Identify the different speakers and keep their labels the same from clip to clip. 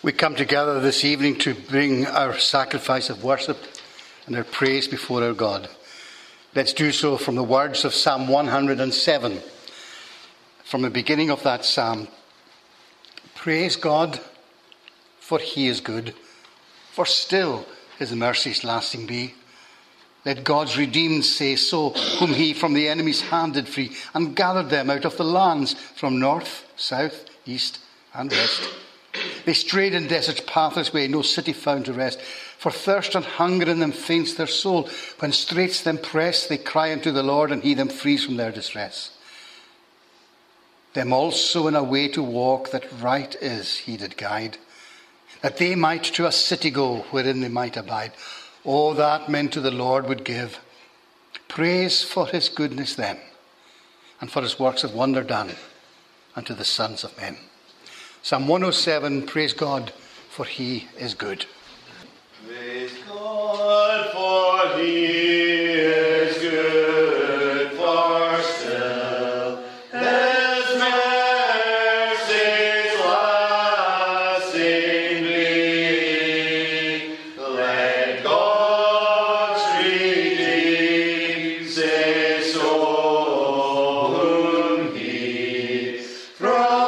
Speaker 1: We come together this evening to bring our sacrifice of worship and our praise before our God. Let's do so from the words of Psalm 107. From the beginning of that psalm. Praise God, for he is good, for still his mercies lasting be. Let God's redeemed say so, whom he from the enemy's hand did free, and gathered them out of the lands from north, south, east, and west. They strayed in desert paths way, no city found to rest. For thirst and hunger in them faints their soul. When straits them press, they cry unto the Lord, and he them frees from their distress. Them also in a way to walk that right is he did guide, that they might to a city go, wherein they might abide. Oh, that men to the Lord would give praise for his goodness then, and for his works of wonder done unto the sons of men. Psalm 107, praise God, for he is good.
Speaker 2: Praise God, for he is good, for still his mercies lasting be. Let God's redeemed say so, whom he from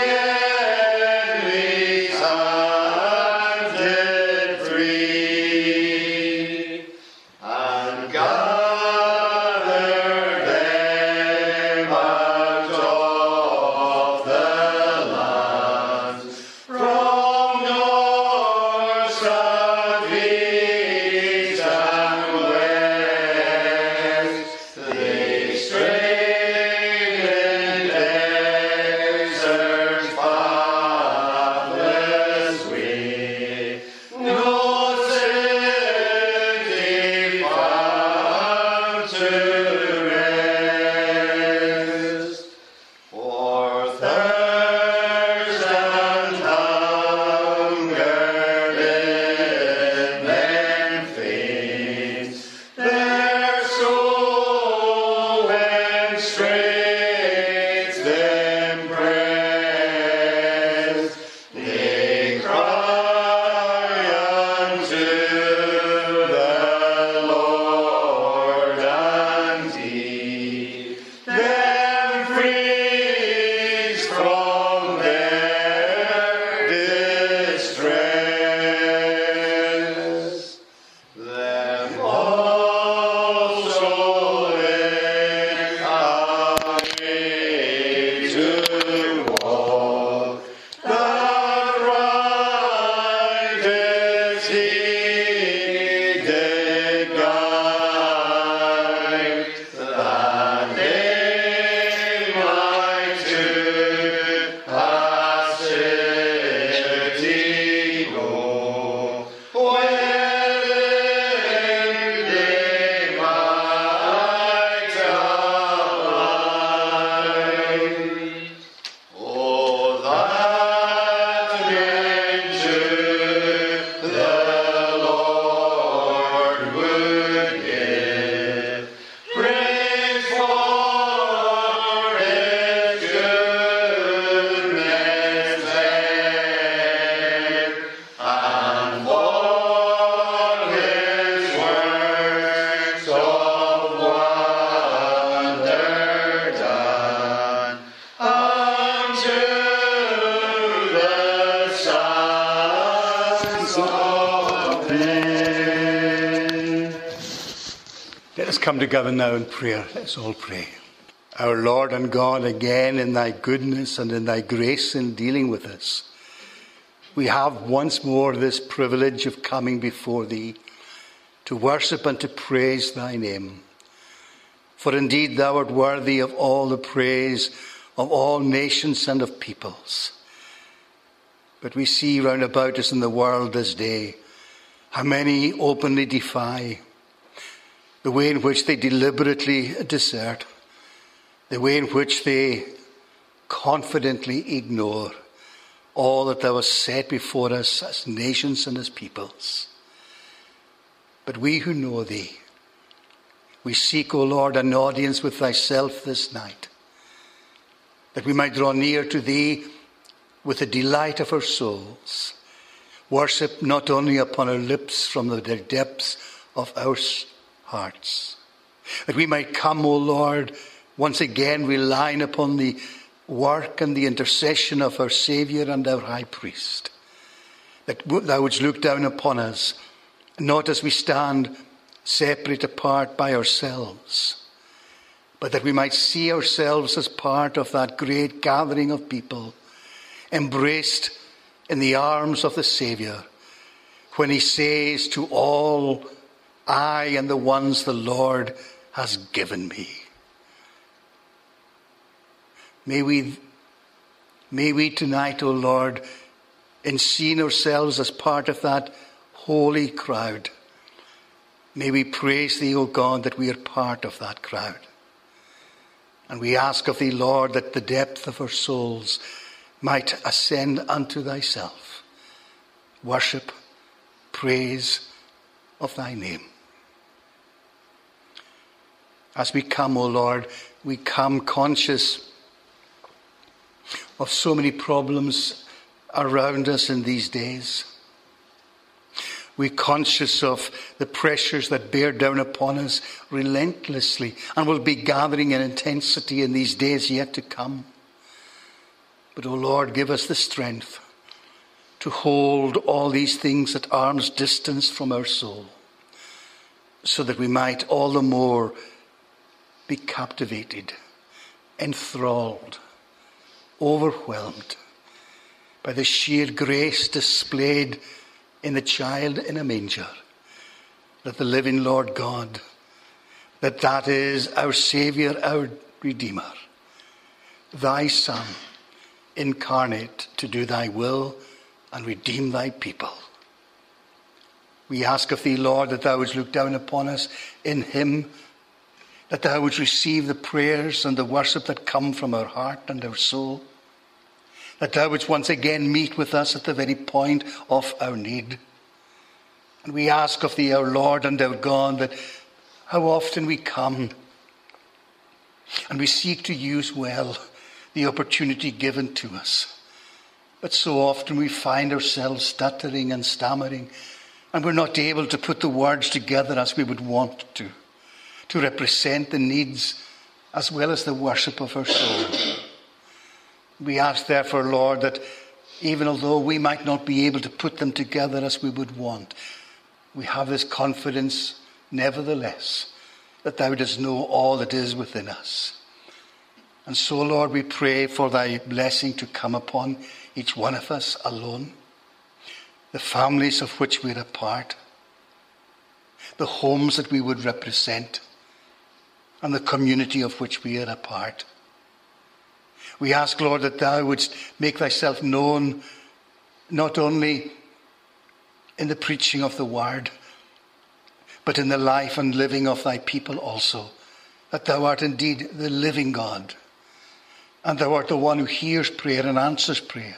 Speaker 1: come together now in prayer. Let's all pray. Our Lord and God, again in thy goodness and in thy grace in dealing with us, we have once more this privilege of coming before thee to worship and to praise thy name. For indeed thou art worthy of all the praise of all nations and of peoples. But we see round about us in the world this day how many openly defy, the way in which they deliberately desert, the way in which they confidently ignore all that thou hast set before us as nations and as peoples. But we who know thee, we seek, O Lord, an audience with thyself this night, that we might draw near to thee with the delight of our souls, Worship not only upon our lips from the depths of our hearts. That we might come, O Lord, once again relying upon the work and the intercession of our Saviour and our High Priest. That thou wouldst look down upon us, not as we stand separate apart by ourselves, but that we might see ourselves as part of that great gathering of people, embraced in the arms of the Saviour, when he says to all, I and the ones the Lord has given me. May we tonight, O Lord, in seeing ourselves as part of that holy crowd, may we praise thee, O God, that we are part of that crowd. And we ask of thee, Lord, that the depth of our souls might ascend unto thyself. Worship, praise of thy name. As we come, O Lord, we come conscious of so many problems around us in these days. We're conscious of the pressures that bear down upon us relentlessly and will be gathering in intensity in these days yet to come. But, O Lord, give us the strength to hold all these things at arm's distance from our soul, so that we might all the more be captivated, enthralled, overwhelmed by the sheer grace displayed in the child in a manger, that the living Lord God, that is our Saviour, our Redeemer, thy Son, incarnate to do thy will and redeem thy people. We ask of thee, Lord, that thou wouldst look down upon us in him, that thou wouldst receive the prayers and the worship that come from our heart and our soul, that thou wouldst once again meet with us at the very point of our need. And we ask of thee, our Lord and our God, that how often we come and we seek to use well the opportunity given to us. But so often we find ourselves stuttering and stammering, and we're not able to put the words together as we would want to represent the needs as well as the worship of our soul. We ask therefore, Lord, that even although we might not be able to put them together as we would want, we have this confidence nevertheless that thou dost know all that is within us. And so, Lord, we pray for thy blessing to come upon each one of us alone, the families of which we're a part, the homes that we would represent, and the community of which we are a part. We ask, Lord, that thou wouldst make thyself known not only in the preaching of the word, but in the life and living of thy people also, that thou art indeed the living God, and thou art the one who hears prayer and answers prayer.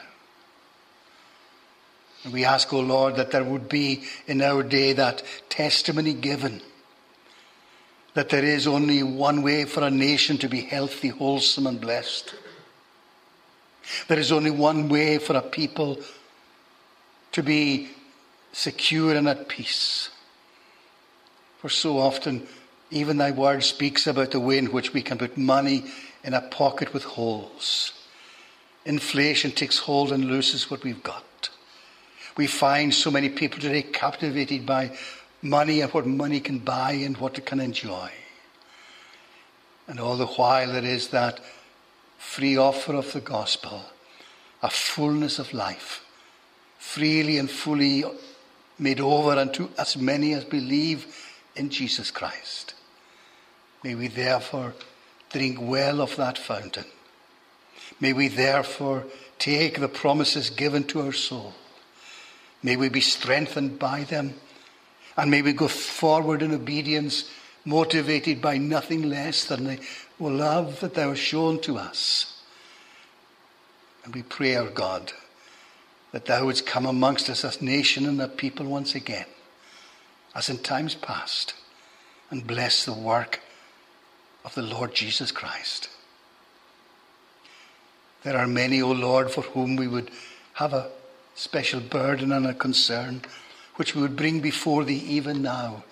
Speaker 1: And we ask, O Lord, that there would be in our day that testimony given, that there is only one way for a nation to be healthy, wholesome, and blessed. There is only one way for a people to be secure and at peace. For so often, even thy word speaks about the way in which we can put money in a pocket with holes. Inflation takes hold and loses what we've got. We find so many people today captivated by money and what money can buy and what it can enjoy. And all the while there is that free offer of the gospel, a fullness of life, freely and fully made over unto as many as believe in Jesus Christ. May we therefore drink well of that fountain. May we therefore take the promises given to our soul. May we be strengthened by them. And may we go forward in obedience, motivated by nothing less than the love that thou hast shown to us. And we pray, our God, that thou wouldst come amongst us as nation and a people once again, as in times past, and bless the work of the Lord Jesus Christ. There are many, O Lord, for whom we would have a special burden and a concern which we would bring before thee even now.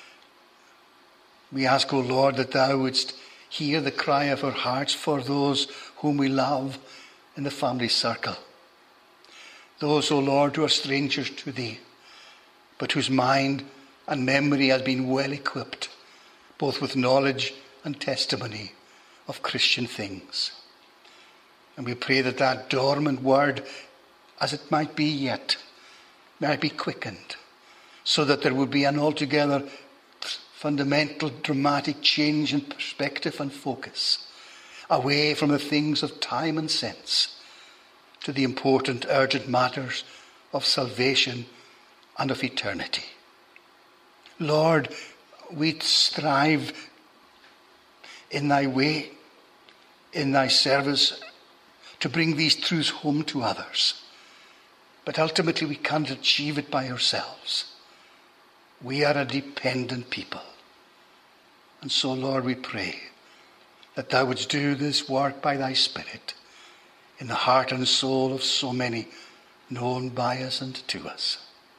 Speaker 1: We ask, O Lord, that thou wouldst hear the cry of our hearts for those whom we love in the family circle. Those, O Lord, who are strangers to thee, but whose mind and memory has been well equipped, both with knowledge and testimony of Christian things. And we pray that that dormant word, as it might be yet, might be quickened, so that there would be an altogether fundamental, dramatic change in perspective and focus, away from the things of time and sense to the important, urgent matters of salvation and of eternity. Lord, we strive in thy way, in thy service, to bring these truths home to others. But ultimately we can't achieve it by ourselves. We are a dependent people. And so, Lord, we pray that thou wouldst do this work by thy Spirit in the heart and soul of so many known by us and to us.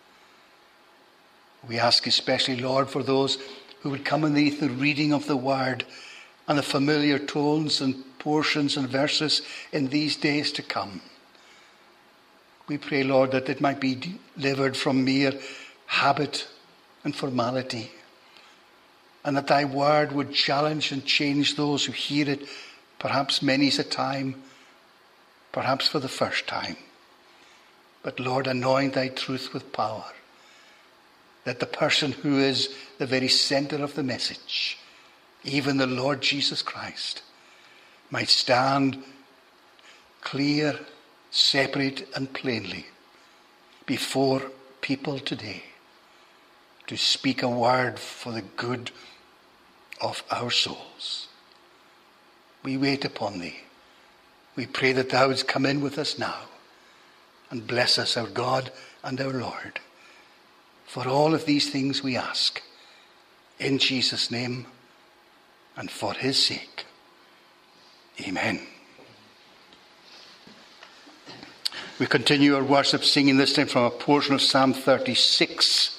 Speaker 1: We ask especially, Lord, for those who would come underneath the reading of the word and the familiar tones and portions and verses in these days to come. We pray, Lord, that it might be delivered from mere habit and formality, and that thy word would challenge and change those who hear it, perhaps many's a time, perhaps for the first time. But Lord, anoint thy truth with power, that the person who is the very center of the message, even the Lord Jesus Christ, might stand clear, separate and plainly before people today to speak a word for the good of our souls. We wait upon thee. We pray that thou wouldst come in with us now and bless us, our God and our Lord. For all of these things we ask in Jesus' name and for his sake. Amen. We continue our worship singing this time from a portion of Psalm 36.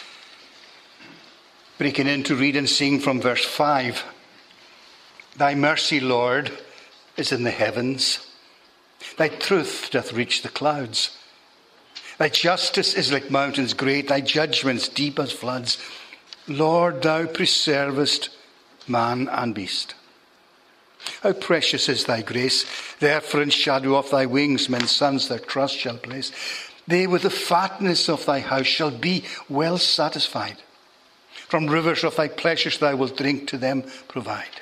Speaker 1: Breaking in to read and sing from verse 5. Thy mercy, Lord, is in the heavens. Thy truth doth reach the clouds. Thy justice is like mountains great, thy judgments deep as floods. Lord, thou preservest man and beast. How precious is thy grace! Therefore in shadow of thy wings men's sons their trust shall place. They with the fatness of thy house shall be well satisfied. From rivers of thy pleasures thou wilt drink, to them provide.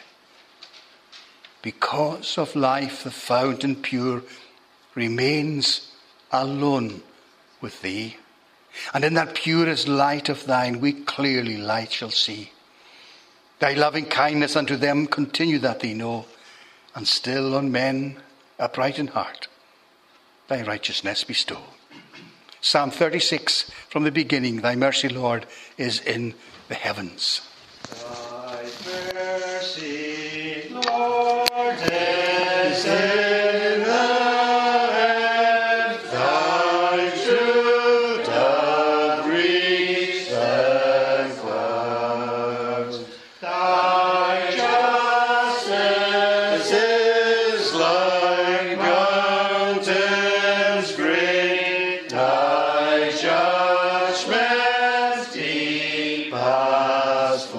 Speaker 1: Because of life the fountain pure remains alone with thee, and in that purest light of thine we clearly light shall see. Thy loving kindness unto them continue that they know, and still on men upright in heart thy righteousness bestow. Psalm 36 from the beginning. Thy mercy, Lord, is in the heavens.
Speaker 2: Thy mercy, Lord, is in the heavens. Thy truth doth reach the clouds. Thy justice is like mountains great. Thy judgments deep as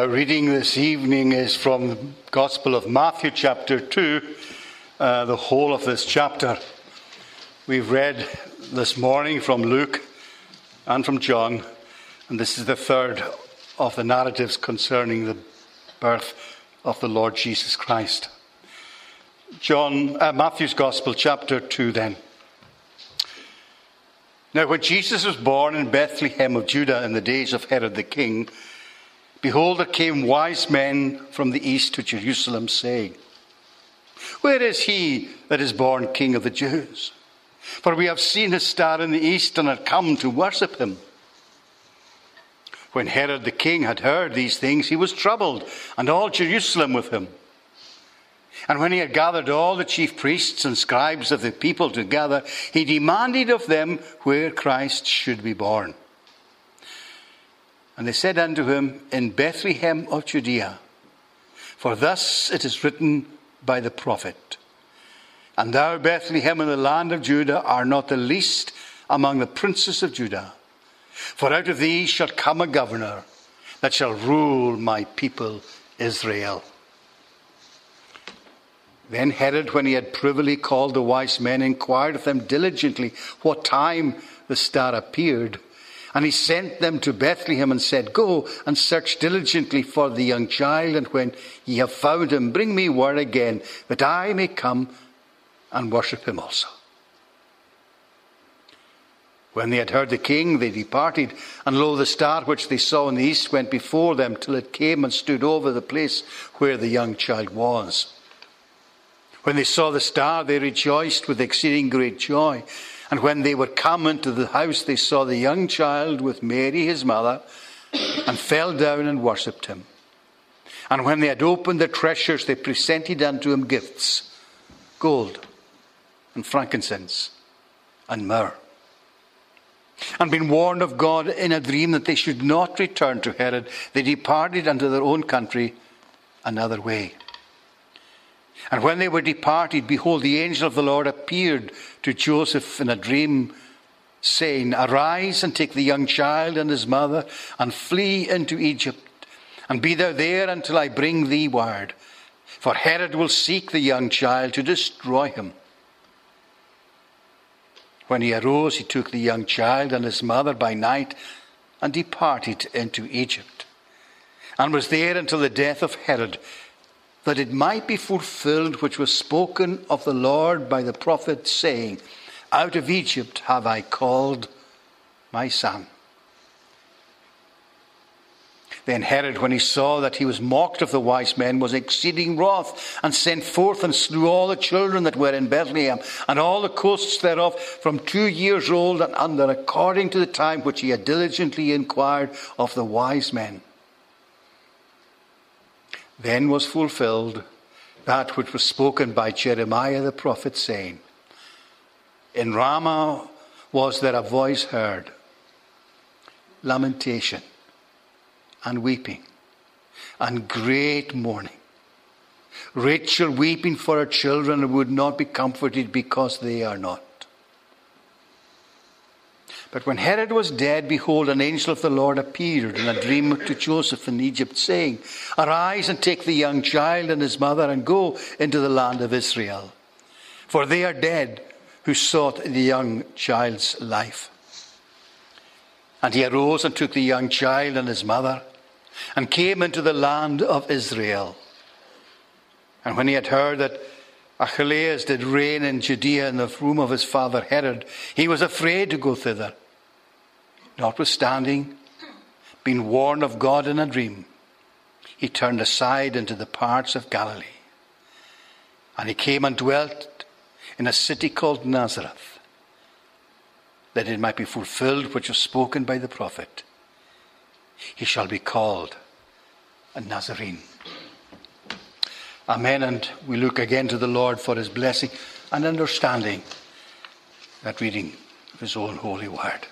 Speaker 1: Our reading this evening is from the Gospel of Matthew chapter 2, the whole of this chapter. We've read this morning from Luke and from John, and this is the third of the narratives concerning the birth of the Lord Jesus Christ. Matthew's Gospel, chapter 2 then. Now when Jesus was born in Bethlehem of Judah in the days of Herod the king, behold, there came wise men from the east to Jerusalem, saying, Where is he that is born King of the Jews? For we have seen his star in the east and are come to worship him. When Herod the king had heard these things, he was troubled, and all Jerusalem with him. And when he had gathered all the chief priests and scribes of the people together, he demanded of them where Christ should be born. And they said unto him, In Bethlehem of Judea, for thus it is written by the prophet, And thou, Bethlehem, in the land of Judah, art not the least among the princes of Judah. For out of thee shall come a governor that shall rule my people Israel. Then Herod, when he had privily called the wise men, inquired of them diligently what time the star appeared. And he sent them to Bethlehem and said, Go and search diligently for the young child, and when ye have found him, bring me word again, that I may come and worship him also. When they had heard the king, they departed, and lo, the star which they saw in the east went before them, till it came and stood over the place where the young child was. When they saw the star, they rejoiced with exceeding great joy. And when they were come into the house, they saw the young child with Mary his mother, and fell down and worshipped him. And when they had opened their treasures, they presented unto him gifts, gold and frankincense and myrrh. And being warned of God in a dream that they should not return to Herod, they departed unto their own country another way. And when they were departed, behold, the angel of the Lord appeared to Joseph in a dream, saying, Arise and take the young child and his mother, and flee into Egypt, and be thou there until I bring thee word. For Herod will seek the young child to destroy him. When he arose, he took the young child and his mother by night, and departed into Egypt, and was there until the death of Herod, that it might be fulfilled which was spoken of the Lord by the prophet, saying, Out of Egypt have I called my son. Then Herod, when he saw that he was mocked of the wise men, was exceeding wroth, and sent forth and slew all the children that were in Bethlehem, and all the coasts thereof, from 2 years old and under, according to the time which he had diligently inquired of the wise men. Then was fulfilled that which was spoken by Jeremiah the prophet, saying, In Ramah was there a voice heard, lamentation and weeping and great mourning. Rachel weeping for her children, and would not be comforted because they are not. But when Herod was dead, behold, an angel of the Lord appeared in a dream to Joseph in Egypt, saying, Arise and take the young child and his mother, and go into the land of Israel. For they are dead who sought the young child's life. And he arose and took the young child and his mother, and came into the land of Israel. And when he had heard that Archelaus did reign in Judea in the room of his father Herod, he was afraid to go thither. Notwithstanding, being warned of God in a dream, he turned aside into the parts of Galilee. And he came and dwelt in a city called Nazareth, that it might be fulfilled which was spoken by the prophet. He shall be called a Nazarene. Amen. And we look again to the Lord for his blessing and understanding, that reading of his own holy word.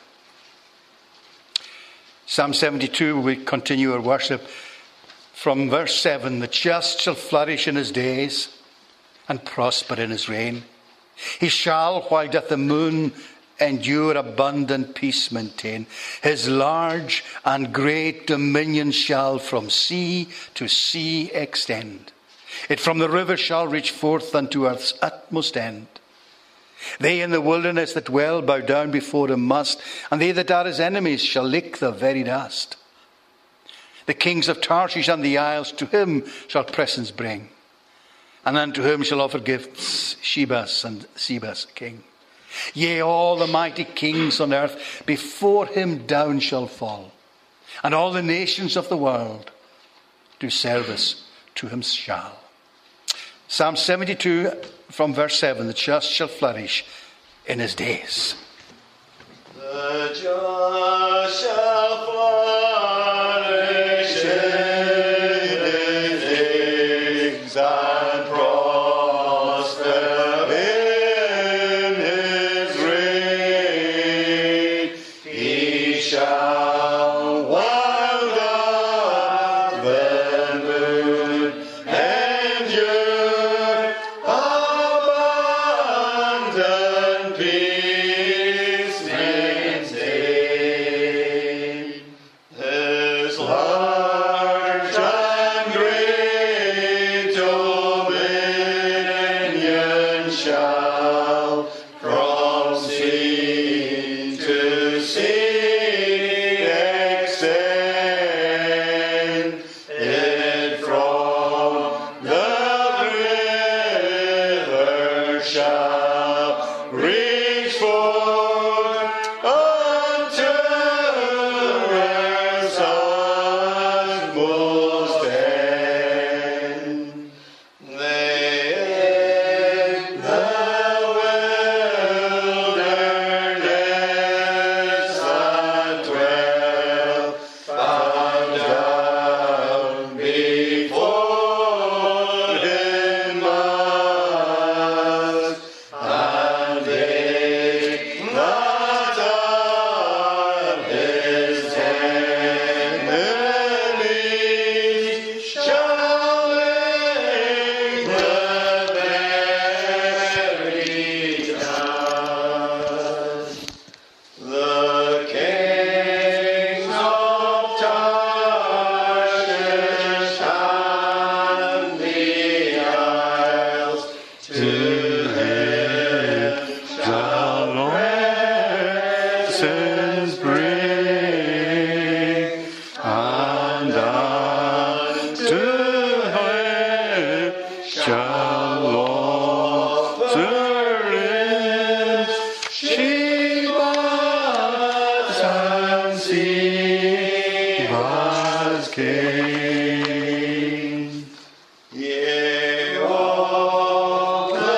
Speaker 1: Psalm 72, we continue our worship from verse 7. The just shall flourish in his days and prosper in his reign. He shall, while doth the moon endure, abundant peace maintain. His large and great dominion shall from sea to sea extend. It from the river shall reach forth unto earth's utmost end. They in the wilderness that dwell bow down before him must, and they that are his enemies shall lick the very dust. The kings of Tarshish and the isles to him shall presents bring, and unto him shall offer gifts Shebas and Sebas king. Yea, all the mighty kings on earth before him down shall fall, and all the nations of the world do service to him shall. Psalm 72 from verse 7, the just shall flourish in his days.
Speaker 2: The just shall flourish in his days and prosper in his reign. He shall wild up the moon endure abundant peace maintain. His large and great dominion shall from sea to sea extend. It from the river shall reach forth unto earth's utmost end. They in the wilderness that dwell bow down before him must, and they that are his enemies shall lick the very dust. The kings of Tarshish and the isles to him shall presents bring, and unto him shall offer Shebas and Sebas king. Yea, all the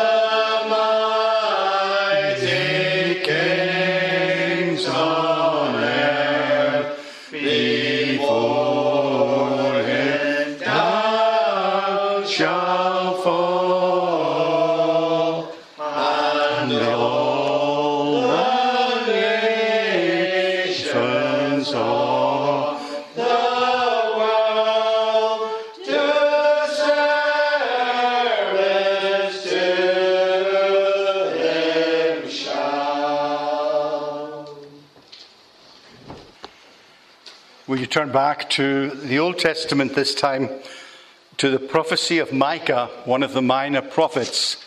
Speaker 2: mighty kings on earth before him down shall fall, and all the nations of the world do service to him shall.
Speaker 1: Will you turn back to the Old Testament this time, to the prophecy of Micah, one of the minor prophets.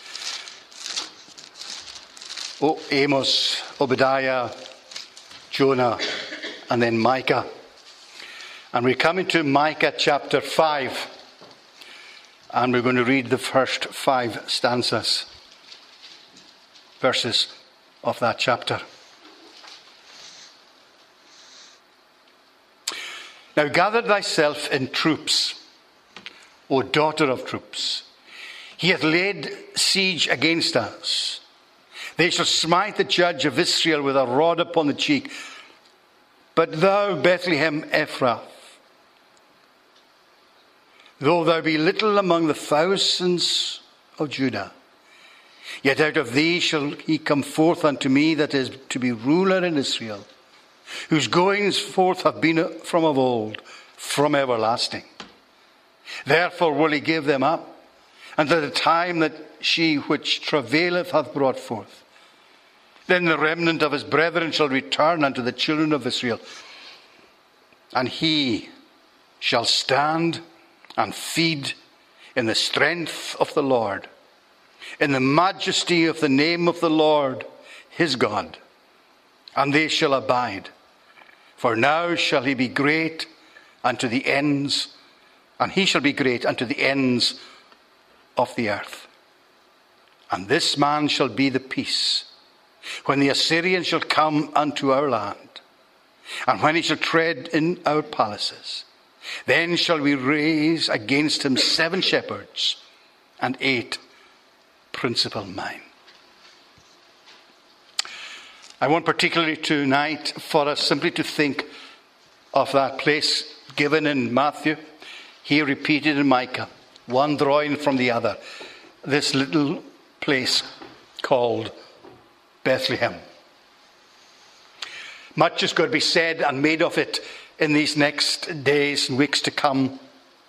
Speaker 1: Amos, Obadiah, Jonah, and then Micah. And we're coming to Micah chapter 5. And we're going to read the first 5 verses of that chapter. Now gather thyself in troops, O daughter of troops. He hath laid siege against us. They shall smite the judge of Israel with a rod upon the cheek. But thou, Bethlehem Ephrath, though thou be little among the thousands of Judah, yet out of thee shall he come forth unto me that is to be ruler in Israel, whose goings forth have been from of old, from everlasting. Therefore will he give them up until the time that she which travaileth hath brought forth. Then the remnant of his brethren shall return unto the children of Israel, and he shall stand and feed in the strength of the Lord, in the majesty of the name of the Lord his God, and they shall abide. For now shall he be great unto the ends, and he shall be great unto the ends of the earth. And this man shall be the peace, when the Assyrian shall come unto our land, and when he shall tread in our palaces. Then shall we raise against him 7 shepherds and 8 principal men. I want particularly tonight for us simply to think of that place given in Matthew, here repeated in Micah, one drawing from the other. This little place called Bethlehem. Much is going to be said and made of it in these next days and weeks to come.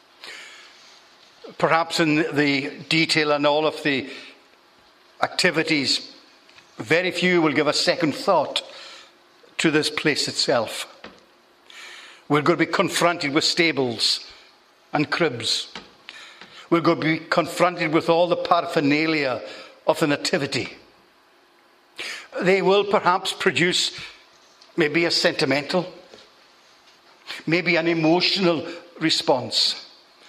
Speaker 1: Perhaps in the detail and all of the activities, very few will give a second thought to this place itself. We're going to be confronted with stables and cribs. We're going to be confronted with all the paraphernalia of the nativity. They will perhaps produce maybe a sentimental, maybe an emotional response.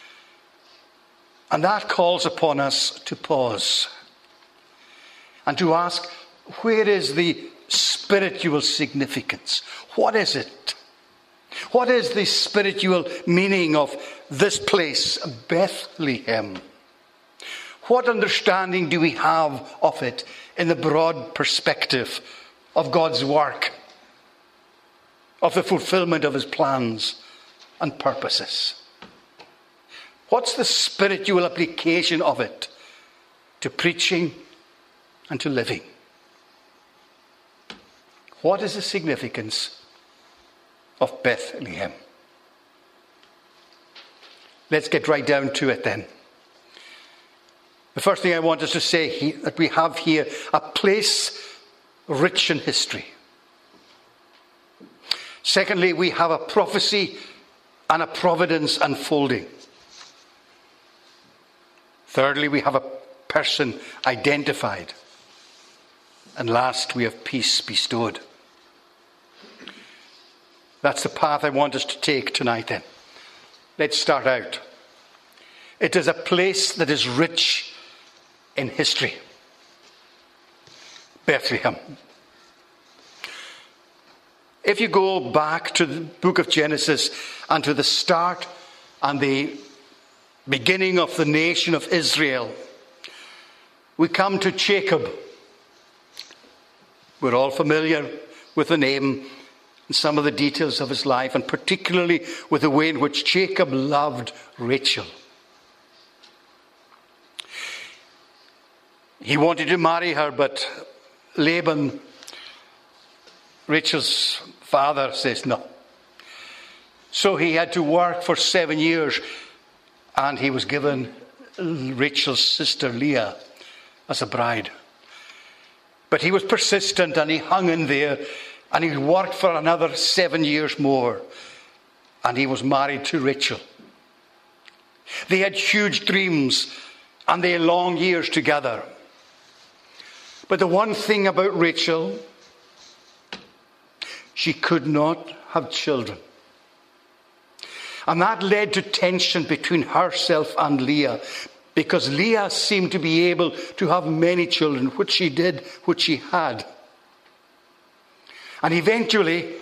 Speaker 1: And that calls upon us to pause and to ask, where is the spiritual significance? What is it? What is the spiritual meaning of this place, Bethlehem? What understanding do we have of it in the broad perspective of God's work, of the fulfillment of his plans and purposes? What's the spiritual application of it to preaching and to living? What is the significance of Bethlehem? Let's get right down to it then. The first thing I want us to say that we have here a place rich in history. Secondly, we have a prophecy and a providence unfolding. Thirdly, we have a person identified. And last, we have peace bestowed. That's the path I want us to take tonight then. Let's start out. It is a place that is rich in history. Bethlehem. If you go back to the book of Genesis and to the start and the beginning of the nation of Israel, we come to Jacob. We're all familiar with the name and some of the details of his life, and particularly with the way in which Jacob loved Rachel. He wanted to marry her, but Laban, Rachel's father, says no. So he had to work for 7 years, and he was given Rachel's sister Leah as a bride. But he was persistent, and he hung in there, and he worked for another 7 years more, and he was married to Rachel. They had huge dreams, and they had long years together. But the one thing about Rachel, she could not have children. And that led to tension between herself and Leah, because Leah seemed to be able to have many children, which she did, which she had. And eventually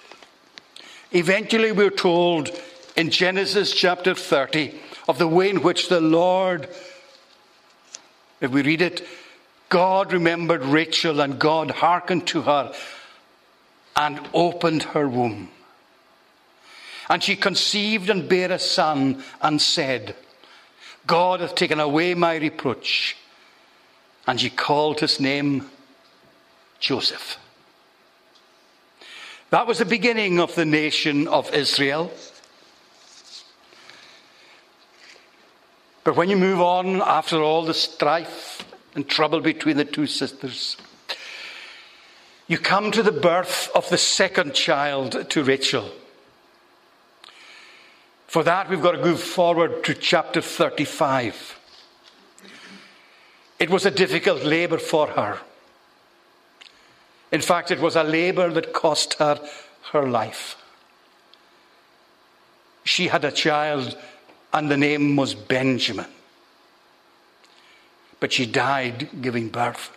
Speaker 1: we're told in Genesis chapter 30 of the way in which the Lord, if we read it, God remembered Rachel, and God hearkened to her and opened her womb. And she conceived and bare a son, and said, God hath taken away my reproach. And she called his name Joseph. That was the beginning of the nation of Israel. But when you move on, after all the strife and trouble between the two sisters, you come to the birth of the second child to Rachel. For that, we've got to go forward to chapter 35. It was a difficult labour for her. In fact, it was a labour that cost her her life. She had a child, and the name was Benjamin. But she died giving birth.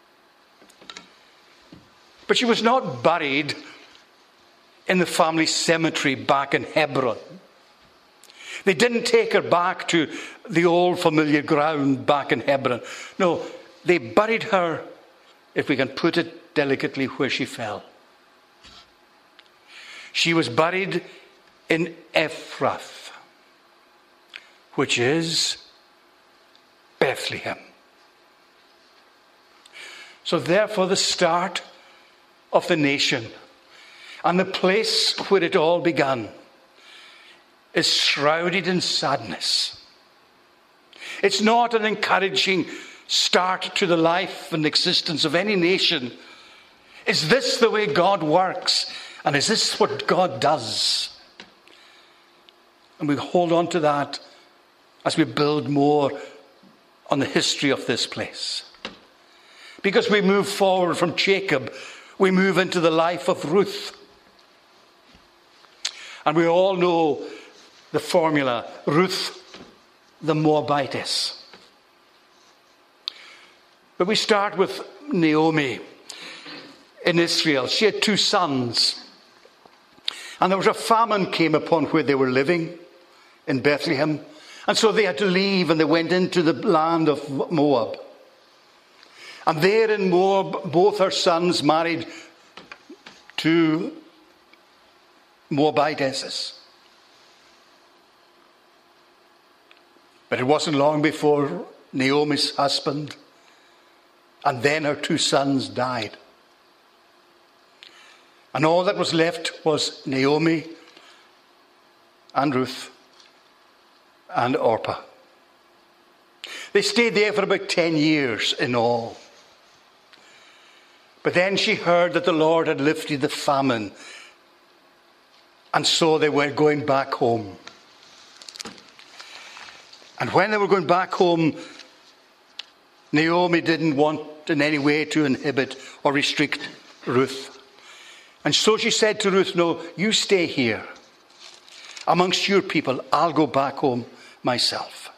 Speaker 1: But she was not buried in the family cemetery back in Hebron. They didn't take her back to the old familiar ground back in Hebron. No, they buried her, if we can put it delicately, where she fell. She was buried in Ephrath, which is Bethlehem. So therefore, the start of the nation and the place where it all began is shrouded in sadness. It's not an encouraging start to the life and existence of any nation. Is this the way God works? And is this what God does? And we hold on to that as we build more on the history of this place. Because we move forward from Jacob, we move into the life of Ruth. And we all know the formula, Ruth the Moabitess. But we start with Naomi in Israel. She had 2 sons. And there was a famine came upon where they were living in Bethlehem. And so they had to leave, and they went into the land of Moab. And there in Moab, both her sons married 2 Moabitesses. But it wasn't long before Naomi's husband and then her 2 sons died. And all that was left was Naomi and Ruth and Orpah. They stayed there for about 10 years in all. But then she heard that the Lord had lifted the famine, and so they were going back home. And when they were going back home, Naomi didn't want in any way to inhibit or restrict Ruth. And so she said to Ruth, no, you stay here amongst your people. I'll go back home myself.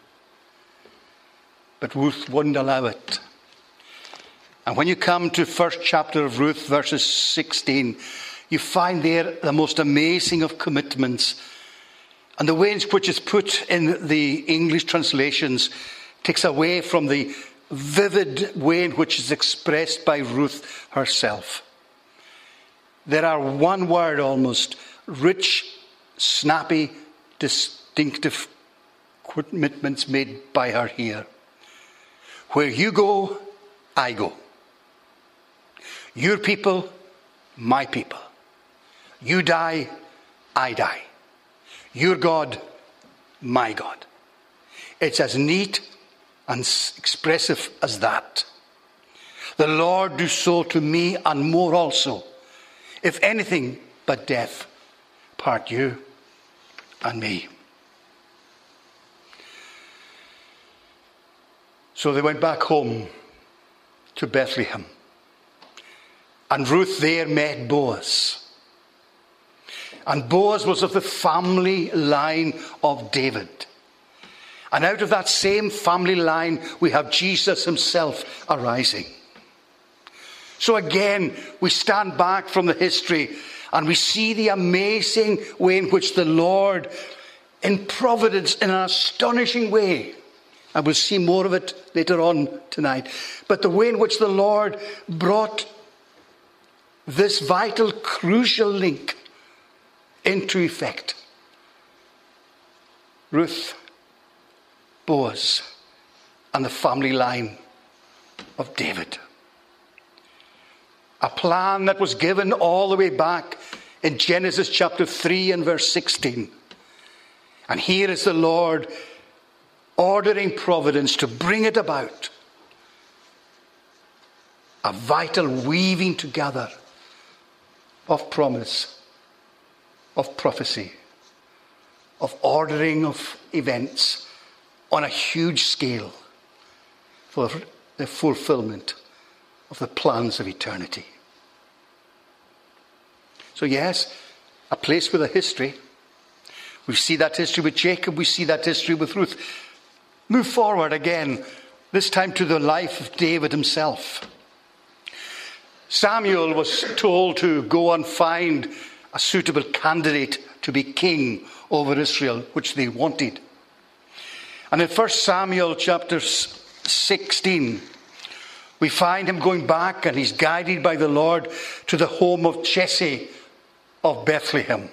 Speaker 1: But Ruth wouldn't allow it. And when you come to first chapter of Ruth, verses 16, you find there the most amazing of commitments. And the way in which it's put in the English translations takes away from the vivid way in which it's expressed by Ruth herself. There are one word almost, rich, snappy, distinctive commitments made by her here. Where you go, I go. Your people, my people. You die, I die. Your God, my God. It's as neat and expressive as that. The Lord do so to me and more also, if anything but death part you and me. So they went back home to Bethlehem. And Ruth there met Boaz. And Boaz was of the family line of David. And out of that same family line, we have Jesus himself arising. So again, we stand back from the history and we see the amazing way in which the Lord, in providence, in an astonishing way, and we'll see more of it later on tonight, but the way in which the Lord brought this vital, crucial link into effect. Ruth, Boaz, and the family line of David. A plan that was given all the way back in Genesis chapter 3 and verse 16. And here is the Lord ordering providence to bring it about. a vital weaving together of promise, of prophecy, of ordering of events on a huge scale for the fulfillment of the plans of eternity. So yes, a place with a history. We see that history with Jacob, we see that history with Ruth. Move forward again, this time to the life of David himself. Samuel was told to go and find a suitable candidate to be king over Israel, which they wanted. And in 1 Samuel chapter 16, we find him going back, and he's guided by the Lord to the home of Jesse of Bethlehem.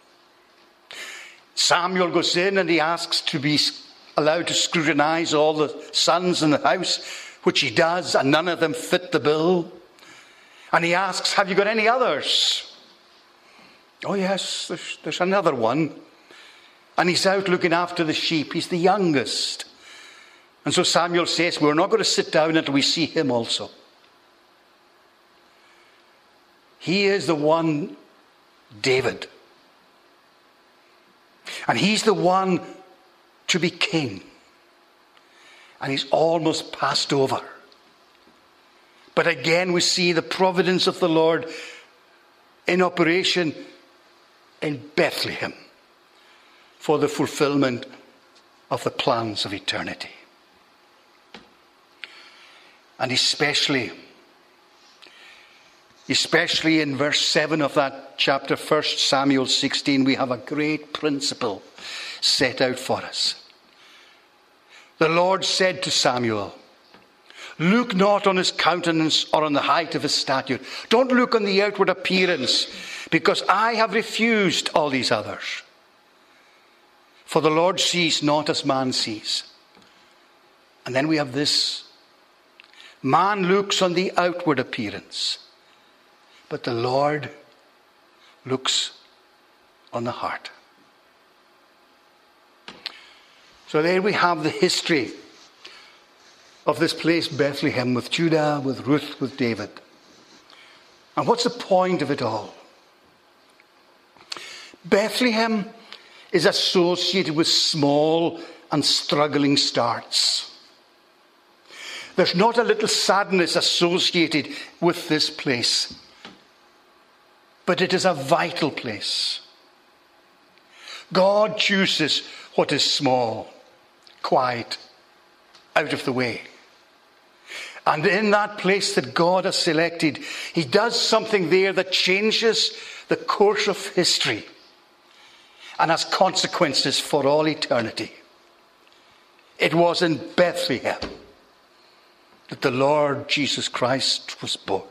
Speaker 1: Samuel goes in and he asks to be allowed to scrutinize all the sons in the house, which he does, and none of them fit the bill. And he asks, have you got any others? Oh yes, there's another one. And he's out looking after the sheep. He's the youngest. And so Samuel says, we're not going to sit down until we see him also. He is the one, David. And he's the one to be king. And he's almost passed over. But again we see the providence of the Lord in operation in Bethlehem for the fulfillment of the plans of eternity. And especially in verse 7 of that chapter, 1 Samuel 16, we have a great principle set out for us. The Lord said to Samuel, look not on his countenance or on the height of his stature. Don't look on the outward appearance, because I have refused all these others. For the Lord sees not as man sees. And then we have this. Man looks on the outward appearance, but the Lord looks on the heart. So there we have the history of this place, Bethlehem, with Judah, with Ruth, with David. And what's the point of it all? Bethlehem is associated with small and struggling starts. There's not a little sadness associated with this place, but it is a vital place. God chooses what is small, quiet, out of the way. And in that place that God has selected, he does something there that changes the course of history and has consequences for all eternity. It was in Bethlehem that the Lord Jesus Christ was born.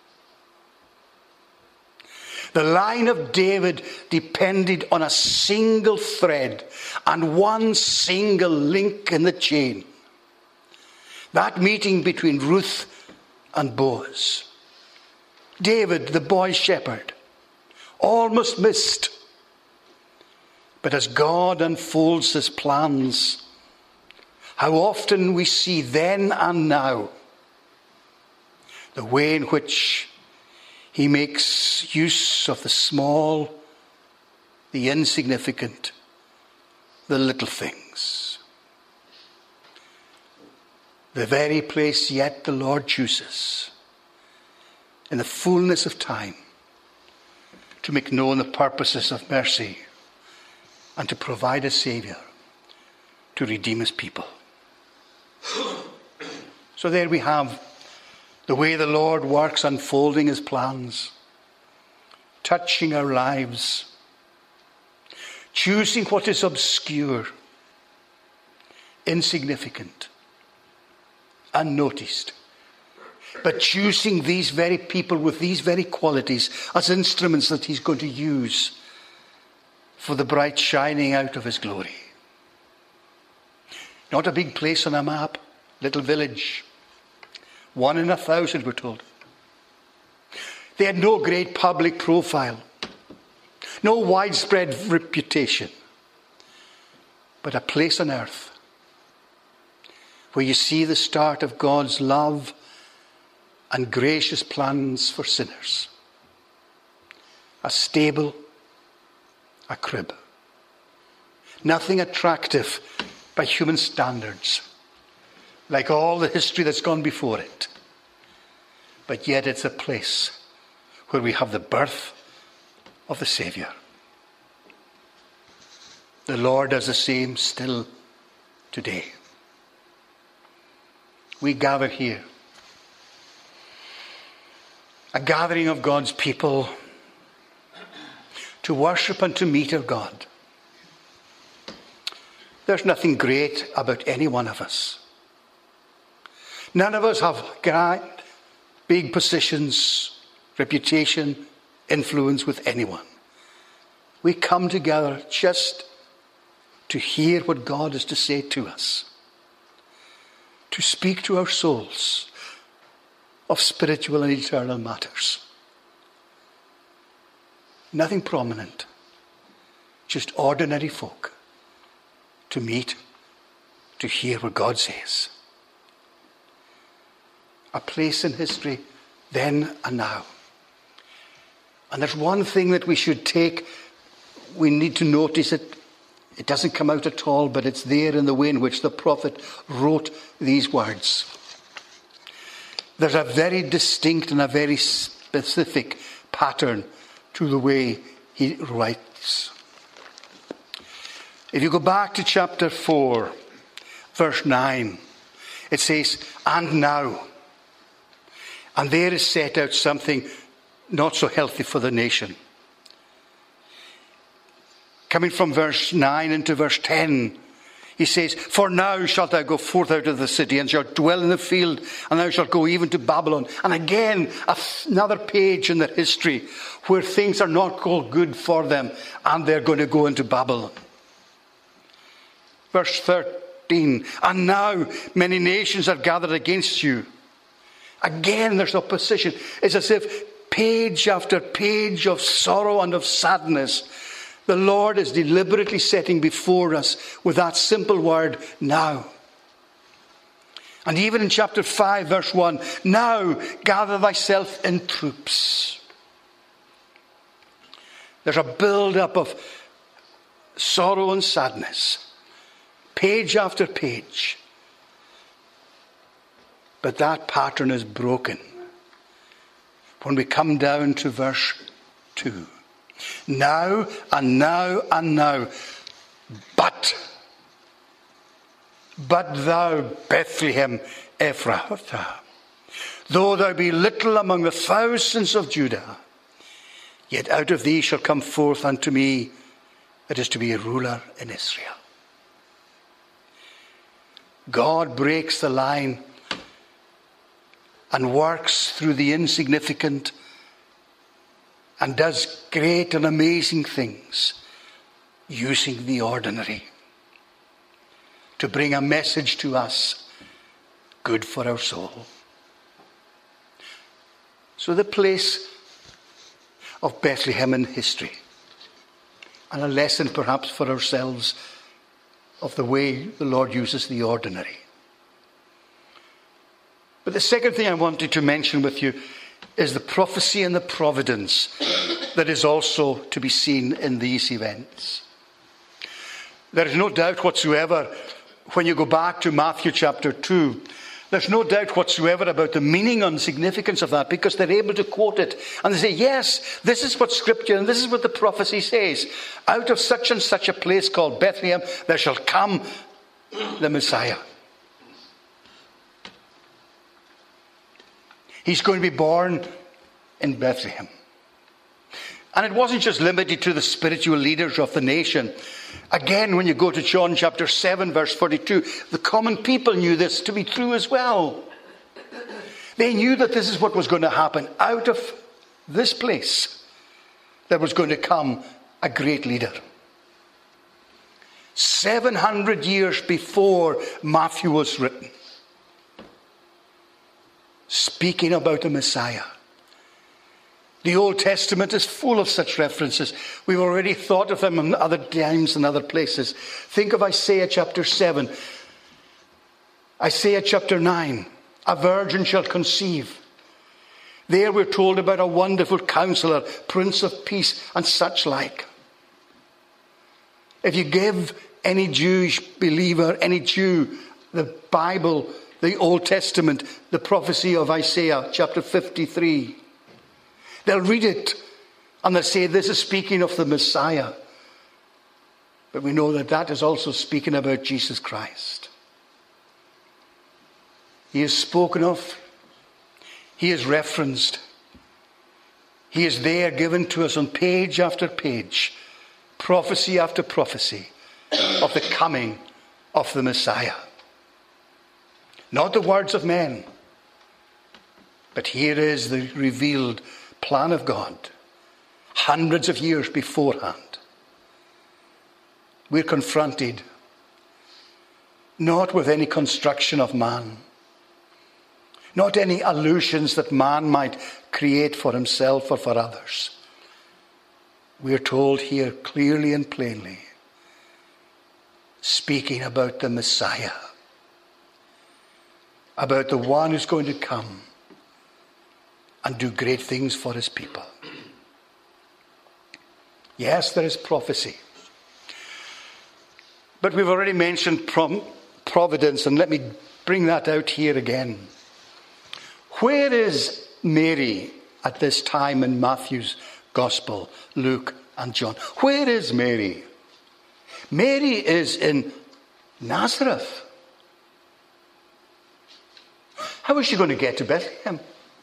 Speaker 1: The line of David depended on a single thread and one single link in the chain. That meeting between Ruth and Boaz. David, the boy shepherd, almost missed. But as God unfolds his plans, how often we see then and now the way in which he makes use of the small, the insignificant, the little things. The very place yet the Lord chooses, in the fullness of time, to make known the purposes of mercy and to provide a Saviour to redeem his people. So there we have the way the Lord works, unfolding his plans, touching our lives, choosing what is obscure, insignificant, unnoticed, but choosing these very people with these very qualities as instruments that he's going to use for the bright shining out of his glory. Not a big place on a map, little village. 1 in 1,000, we're told. They had no great public profile, no widespread reputation, but a place on earth where you see the start of God's love and gracious plans for sinners. A stable, a crib. Nothing attractive by human standards, like all the history that's gone before it. But yet it's a place where we have the birth of the Saviour. The Lord does the same still today. We gather here, a gathering of God's people to worship and to meet our God. There's nothing great about any one of us. None of us have grand, big positions, reputation, influence with anyone. We come together just to hear what God has to say to us, to speak to our souls of spiritual and eternal matters. Nothing prominent, just ordinary folk to meet, to hear what God says. A place in history then and now. And there's one thing that we should take, we need to notice it. It doesn't come out at all, but it's there in the way in which the prophet wrote these words. There's a very distinct and a very specific pattern to the way he writes. If you go back to chapter 4, verse 9, it says, "And now." And there is set out something not so healthy for the nation. Coming from verse 9 into verse 10, he says, "For now shalt thou go forth out of the city, and shalt dwell in the field, and thou shalt go even to Babylon." And again, another page in their history where things are not all good for them, and they're going to go into Babylon. Verse 13, "And now many nations are gathered against you." Again, there's opposition. It's as if page after page of sorrow and of sadness, the Lord is deliberately setting before us with that simple word, now. And even in chapter 5, verse 1, "Now gather thyself in troops." There's a build-up of sorrow and sadness, page after page. But that pattern is broken when we come down to verse 2. "Now and now and now, but thou, Bethlehem Ephrathah, though thou be little among the thousands of Judah, yet out of thee shall come forth unto me that is to be a ruler in Israel." God breaks the line and works through the insignificant and does great and amazing things using the ordinary to bring a message to us good for our soul. So the place of Bethlehem in history, and a lesson perhaps for ourselves of the way the Lord uses the ordinary. But the second thing I wanted to mention with you is the prophecy and the providence that is also to be seen in these events. There is no doubt whatsoever, when you go back to Matthew chapter 2, there's no doubt whatsoever about the meaning and significance of that, because they're able to quote it. And they say, yes, this is what Scripture and this is what the prophecy says. Out of such and such a place called Bethlehem, there shall come the Messiah. He's going to be born in Bethlehem. And it wasn't just limited to the spiritual leaders of the nation. Again, when you go to John chapter 7, verse 42, the common people knew this to be true as well. They knew that this is what was going to happen. Out of this place, there was going to come a great leader. 700 years before Matthew was written, speaking about the Messiah. The Old Testament is full of such references. We've already thought of them in other times and other places. Think of Isaiah chapter 7. Isaiah chapter 9. "A virgin shall conceive There we're told about a wonderful counselor, Prince of Peace, and such like. If you give any Jewish believer, any Jew, the Bible, the Old Testament, the prophecy of Isaiah, chapter 53, they'll read it and they'll say, this is speaking of the Messiah. But we know that that is also speaking about Jesus Christ. He is spoken of. He is referenced. He is there given to us on page after page, prophecy after prophecy of the coming of the Messiah. Not the words of men, but here is the revealed plan of God, hundreds of years beforehand. We're confronted not with any construction of man, not any illusions that man might create for himself or for others. We're told here clearly and plainly, speaking about the Messiah, about the one who's going to come and do great things for his people. Yes, there is prophecy. But we've already mentioned providence, and let me bring that out here again. Where is Mary at this time in Matthew's Gospel, Luke and John? Where is Mary? Mary is in Nazareth. How is she going to get to Bethlehem?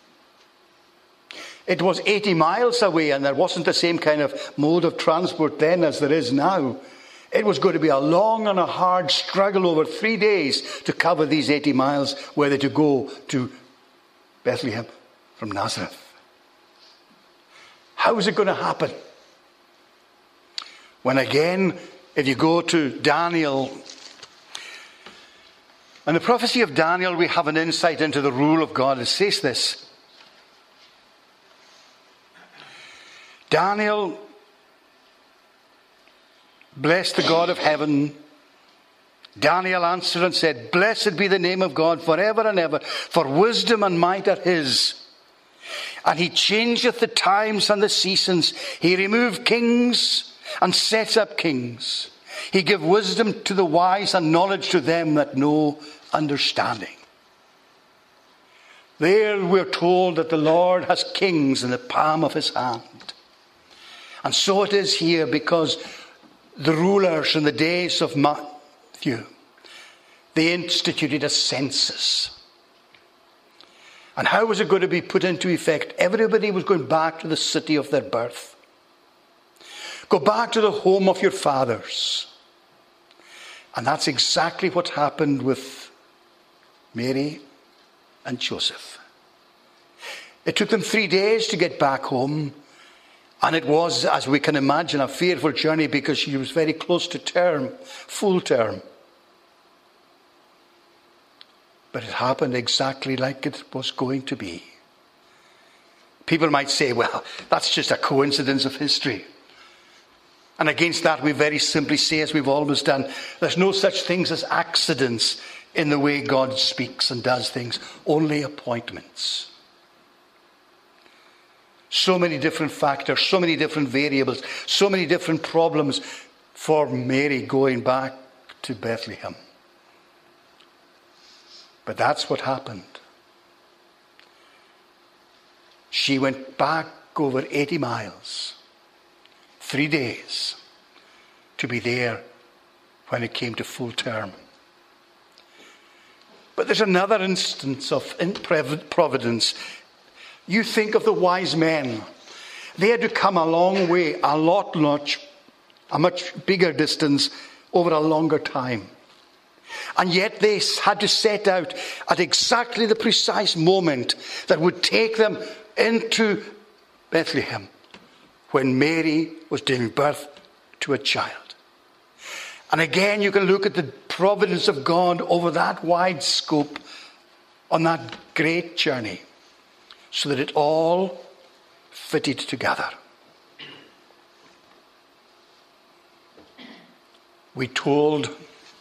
Speaker 1: It was 80 miles away, and there wasn't the same kind of mode of transport then as there is now. It was going to be a long and a hard struggle over 3 days to cover these 80 miles, whether to go to Bethlehem from Nazareth. How is it going to happen? When again, if you go to Daniel, and the prophecy of Daniel, we have an insight into the rule of God. It says this. Daniel blessed the God of heaven. Daniel answered and said, blessed be the name of God forever and ever, for wisdom and might are his. And he changeth the times and the seasons. He removed kings and sets up kings. He gave wisdom to the wise and knowledge to them that know understanding. There we're told that the Lord has kings in the palm of his hand. And so it is here, because the rulers in the days of Matthew, they instituted a census. And how was it going to be put into effect? Everybody was going back to the city of their birth. Go back to the home of your fathers. And that's exactly what happened with Mary and Joseph. It took them 3 days to get back home. And it was, as we can imagine, a fearful journey, because she was very close to term, full term. But it happened exactly like it was going to be. People might say, well, that's just a coincidence of history. And against that, we very simply say, as we've always done, there's no such things as accidents in the way God speaks and does things, only appointments. So many different factors, so many different variables, so many different problems for Mary going back to Bethlehem. But that's what happened. She went back over 80 miles, 3 days, to be there when it came to full term. But there's another instance of providence. You think of the wise men. They had to come a long way, a much bigger distance over a longer time. And yet they had to set out at exactly the precise moment that would take them into Bethlehem, when Mary was giving birth to a child. And again, you can look at the providence of God over that wide scope on that great journey, so that it all fitted together. We're told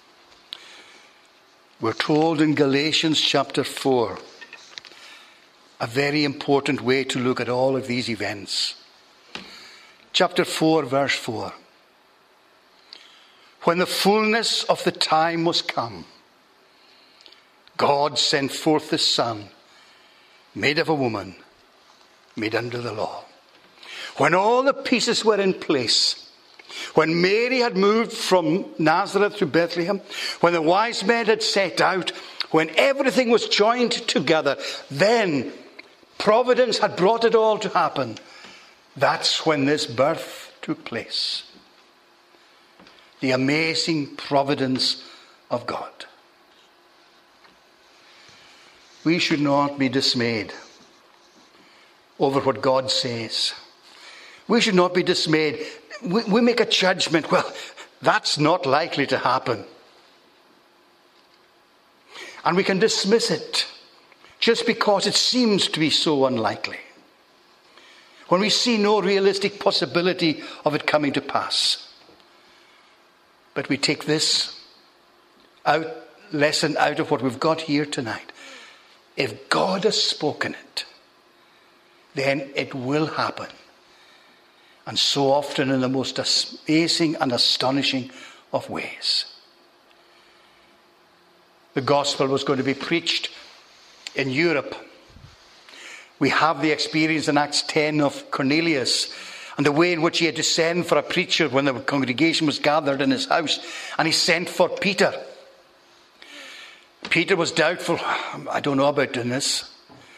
Speaker 1: in Galatians chapter 4 a very important way to look at all of these events. Chapter 4, verse 4. When the fullness of the time was come, God sent forth the Son, made of a woman, made under the law. When all the pieces were in place, when Mary had moved from Nazareth to Bethlehem, when the wise men had set out, when everything was joined together, then providence had brought it all to happen. That's when this birth took place. The amazing providence of God. We should not be dismayed over what God says. We should not be dismayed. We make a judgment, well, that's not likely to happen. And we can dismiss it just because it seems to be so unlikely, when we see no realistic possibility of it coming to pass. But we take this lesson out of what we've got here tonight. If God has spoken it, then it will happen. And so often in the most amazing and astonishing of ways. The gospel was going to be preached in Europe. We have the experience in Acts 10 of Cornelius and the way in which he had to send for a preacher when the congregation was gathered in his house. And he sent for Peter. Peter was doubtful. I don't know about doing this.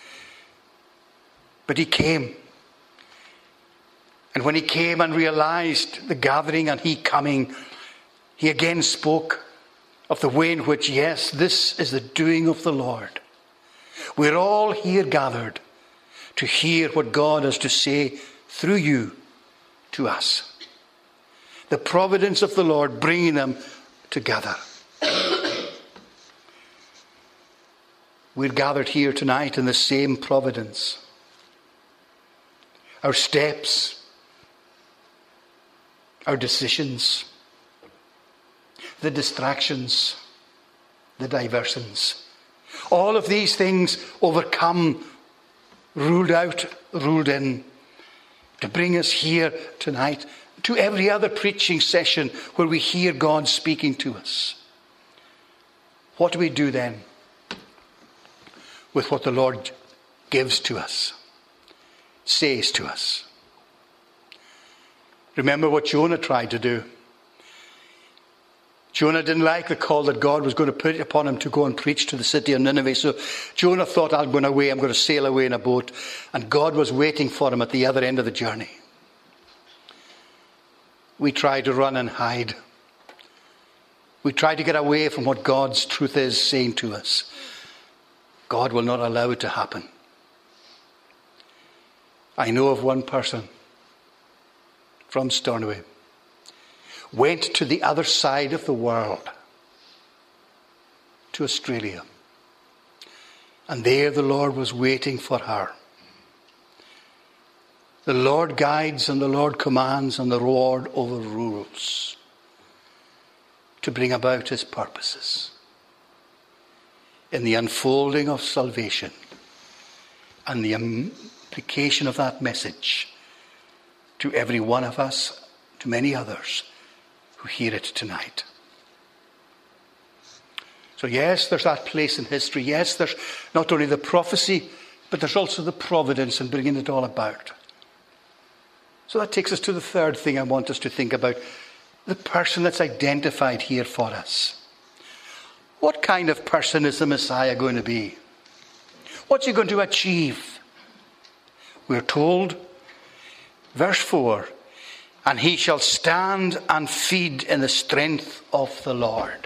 Speaker 1: But he came. And when he came and realized the gathering and he coming, he again spoke of the way in which, yes, this is the doing of the Lord. We're all here gathered to hear what God has to say through you to us. The providence of the Lord bringing them together. We're gathered here tonight in the same providence. Our steps, our decisions, the distractions, the diversions. All of these things overcome, ruled out, ruled in, to bring us here tonight to every other preaching session where we hear God speaking to us. What do we do then with what the Lord gives to us, says to us? Remember what Jonah tried to do. Jonah didn't like the call that God was going to put upon him to go and preach to the city of Nineveh. So Jonah thought, I'm going to sail away in a boat. And God was waiting for him at the other end of the journey. We try to run and hide. We try to get away from what God's truth is saying to us. God will not allow it to happen. I know of one person from Stornoway, went to the other side of the world, to Australia. And there the Lord was waiting for her. The Lord guides and the Lord commands and the Lord overrules to bring about his purposes in the unfolding of salvation and the implication of that message to every one of us, to many others who hear it tonight. So yes, there's that place in history. Yes, there's not only the prophecy, but there's also the providence in bringing it all about. So that takes us to the third thing I want us to think about. The person that's identified here for us. What kind of person is the Messiah going to be? What's he going to achieve? We're told, verse 4, and he shall stand and feed in the strength of the Lord.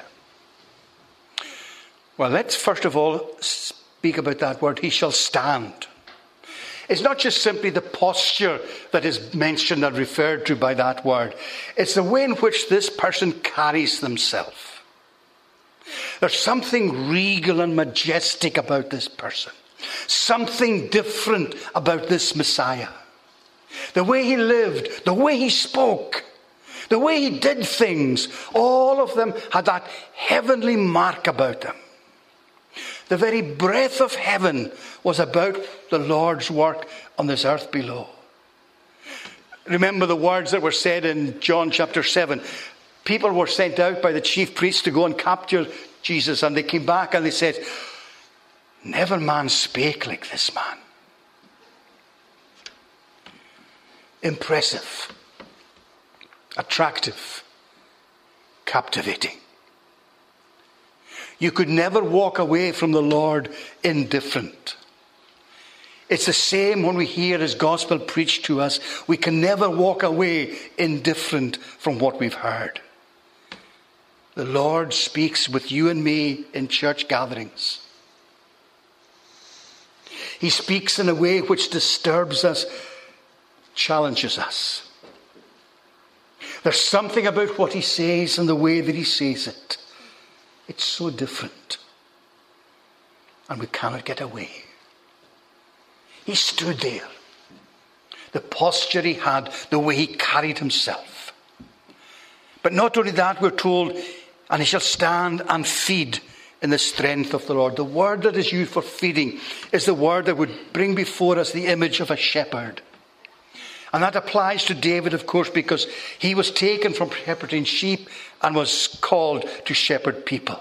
Speaker 1: Well, let's first of all speak about that word, he shall stand. It's not just simply the posture that is mentioned and referred to by that word. It's the way in which this person carries themselves. There's something regal and majestic about this person. Something different about this Messiah. The way he lived, the way he spoke, the way he did things, all of them had that heavenly mark about them. The very breath of heaven was about the Lord's work on this earth below. Remember the words that were said in John chapter 7. People were sent out by the chief priests to go and capture Jesus, and they came back and they said, "Never man spake like this man." Impressive, attractive, captivating. You could never walk away from the Lord indifferent. It's the same when we hear his gospel preached to us. We can never walk away indifferent from what we've heard. The Lord speaks with you and me in church gatherings. He speaks in a way which disturbs us, challenges us. There's something about what he says and the way that he says it. It's so different. And we cannot get away. He stood there. The posture he had, the way he carried himself. But not only that, we're told, and he shall stand and feed in the strength of the Lord. The word that is used for feeding is the word that would bring before us the image of a shepherd. And that applies to David, of course, because he was taken from shepherding sheep and was called to shepherd people.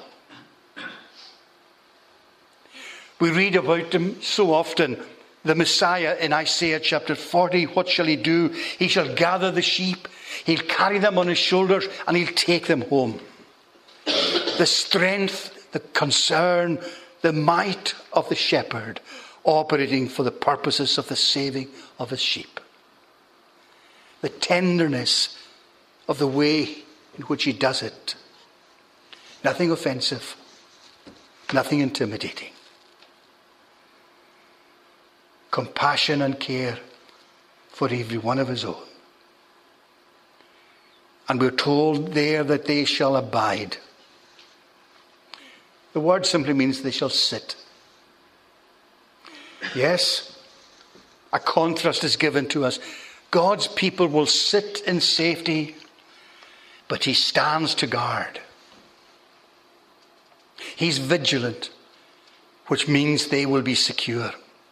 Speaker 1: We read about him so often. The Messiah in Isaiah chapter 40, what shall he do? He shall gather the sheep, he'll carry them on his shoulders, and he'll take them home. The strength, the concern, the might of the shepherd operating for the purposes of the saving of his sheep. The tenderness of the way in which he does it. Nothing offensive, nothing intimidating. Compassion and care for every one of his own. And we're told there that they shall abide. The word simply means they shall sit. Yes, a contrast is given to us. God's people will sit in safety, but he stands to guard. He's vigilant, which means they will be secure.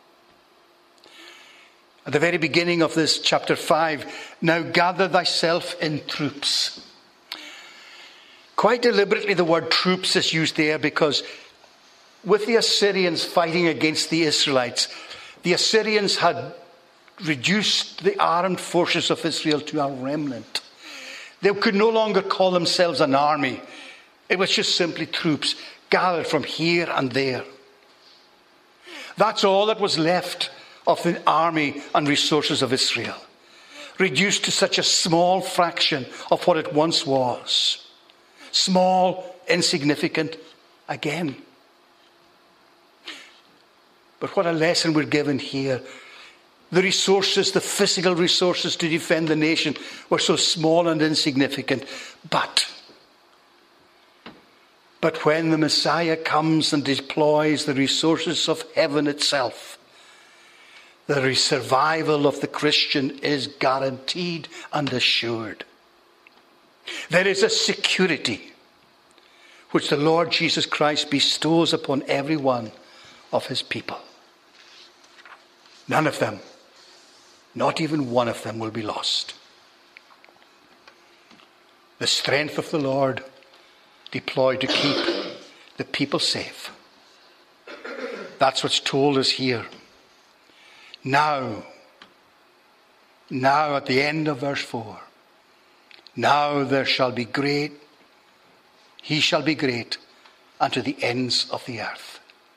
Speaker 1: At the very beginning of this chapter 5, now gather thyself in troops. Quite deliberately the word troops is used there because with the Assyrians fighting against the Israelites, the Assyrians had reduced the armed forces of Israel to a remnant. They could no longer call themselves an army. It was just simply troops gathered from here and there. That's all that was left of the army and resources of Israel, reduced to such a small fraction of what it once was. Small, insignificant again. But what a lesson we're given here. The resources, the physical resources to defend the nation were so small and insignificant. But when the Messiah comes and deploys the resources of heaven itself, the survival of the Christian is guaranteed and assured. There is a security which the Lord Jesus Christ bestows upon every one of his people. None of them, not even one of them, will be lost. The strength of the Lord deployed to keep the people safe. That's what's told us here. Now at the end of verse 4, now there shall be great, he shall be great unto the ends of the earth.